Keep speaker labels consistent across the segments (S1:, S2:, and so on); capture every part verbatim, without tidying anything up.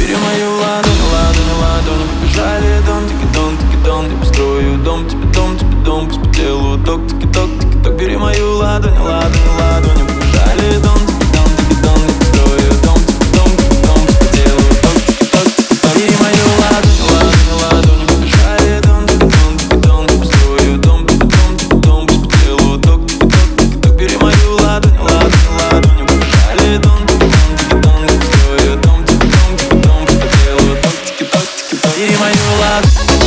S1: Бери мою ладонь, ладонь, ладонь, побежали дон, тики-дон, тики-дон. Я построю дом, тебе дом, тебе дом, пусть по телу ток, тики-ток, тики-ток. Бери мою ладонь, ладонь, ладонь, побежали дон, тики-дон, тики-дон. Я построю дом, тебе дом, тебе дом, пусть по телу ток, тики-ток, тики-ток. Бери мою ладонь, ладонь, ладонь, побежали дон, тики-дон, тики-дон. Я построю дом, тебе дом, тебе дом, пусть по телу ток, тики-ток, тики-ток. Бери мою ладонь, ладонь, ладонь, побежали дон, тики-дон, тики-дон. Я построю дом, тебе дом, тебе дом, пусть по телу ток, тики-ток, тики-ток. Бери мою ладонь.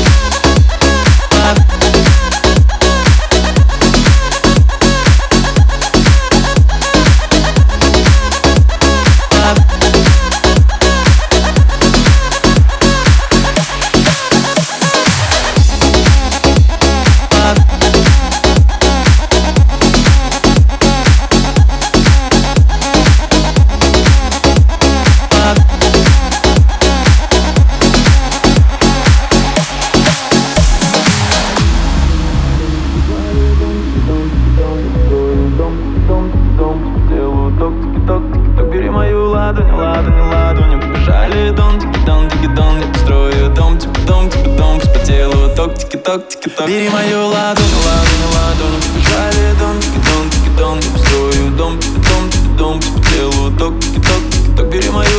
S1: Бери мою ладонь, ладонь, ладонь, побежали дон, тики-дон, тики-дон. Я построю дом, тебе дом, тебе дом, пусть по телу ток, тики-ток, тики-ток. Бери мою ладонь, ладонь, ладонь, побежали дон, тики-дон, тики-дон. Я построю дом, тебе дом, тебе дом, пусть по телу ток, тики-ток, тики-ток. Бери мою